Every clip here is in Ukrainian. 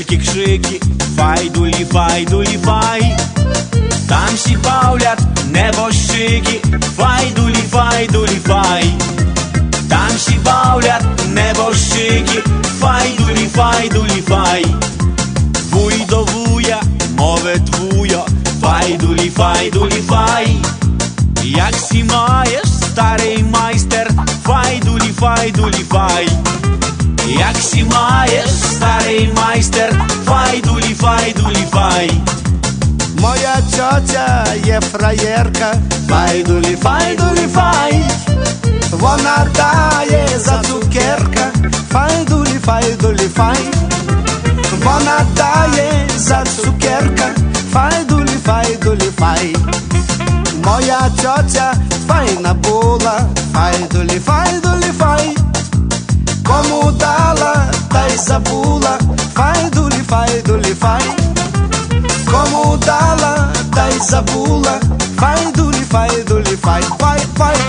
тільки кшики, файдулі, файдулі, фай. Там всі павлять небожчики, файдулі, файдулі, фай. Там всі бавлять небожчики, файдулі, файдулі, фай. Вуй до вуя, мовить вуя, файдулі, файдулі, фай. Як сі маєш, старий майстер, файдулі, файдулі, фай. Як сі маєш, старий майстер, файдулі, файдулі, фай. Моя тьотя є фраєрка, файдулі, файдулі, фай. Вона дає за цукерка, файдулі, файдулі, фай. Вона дає за цукерка, файдулі, файдулі, фай. Моя тьотя файна була, файдулі, файдулі, фай. Кому дала, та й забула, файдулі, файдулі, фай. Кому дала, та й забула, файдулі, файдулі, фай, фай, фай.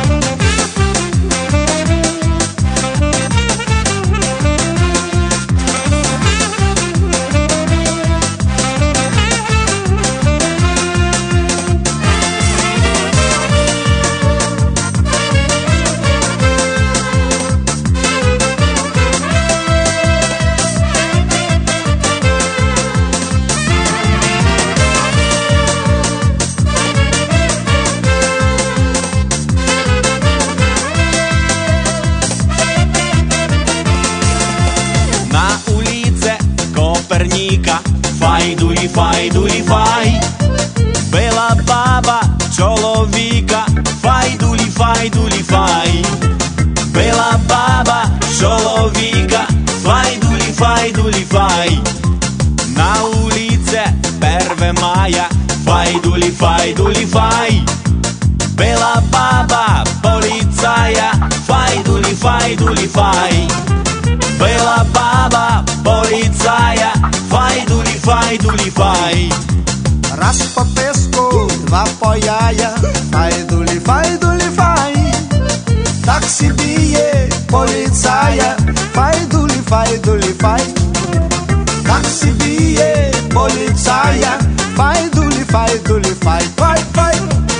Файдулі, файдулі, фай. Била баба чоловіка, файдулі, файдулі, фай. Била баба чоловіка, файдулі, файдулі, фай. На улице 1 мая, файдулі, файдулі, фай. Била баба поліцая, файдулі, файдулі, фай. Била баба поліцая, файдулі, файдулі, фай. Раз по песку, два по яя, файдулі, файдулі, фай. Так собі є поліцая, файдулі, файдулі, фай. Так собі є поліцая, файдулі, файдулі, фай, фай, фай.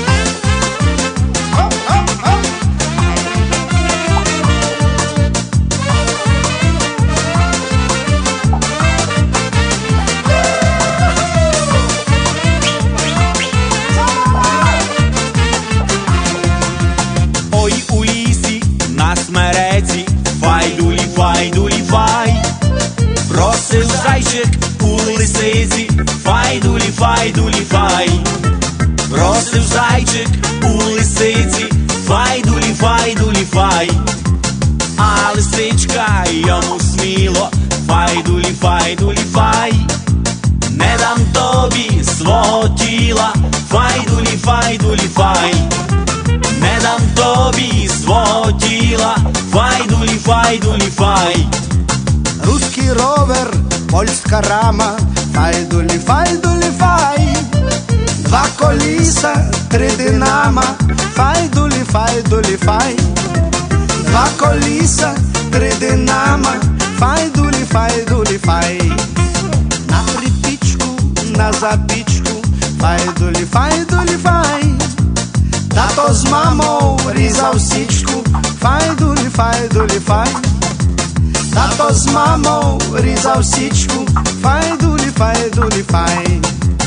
Файдулі, файдулі, фай. Просив зайчик у лисиці, файдулі, файдулі, фай. Просив зайчик у лисиці, файдулі, файдулі, фай. А лисичка йому сміло, файдулі, файдулі, фай. Не дам тобі свого тіла, файдулі, файдулі, фай. Не дам тобі свого тіла, файдулі, файдулі, фай. Руський ровер, польська рама, файдулі, файдулі, фай. Два коліса, 3 динамо, файдулі, файдулі, фай. Два коліса, 3 динамо, файдулі, файдулі, фай. На припічку, на запічку, файдулі, файдулі, фай. Тато з мамою різав січку, файдулі, файдулі, фай. Тато з мамою різав січку, файдулі, файдулі, фай.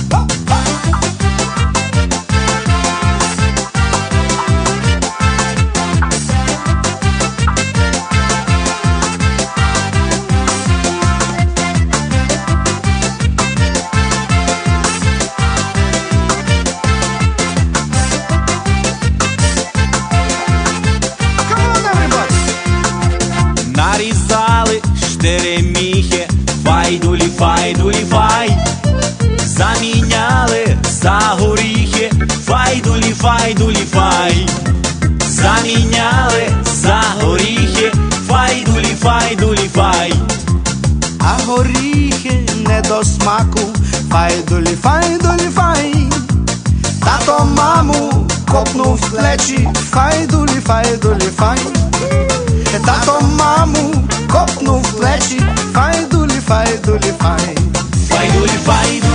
Нарізали штереміхи, файдулі, файдулі, фай. Заміняли за горіхи, файдулі, файдулі, фай. Заміняли за горіхи, файдулі, файдулі, фай. А горіхи не до смаку, файдулі, файдулі, фай. Тато маму копнув в плечі, файдулі, файдулі, фай. Тато маму копнув в плечі, файдулі, файдулі, фай. файдулі, файдулі.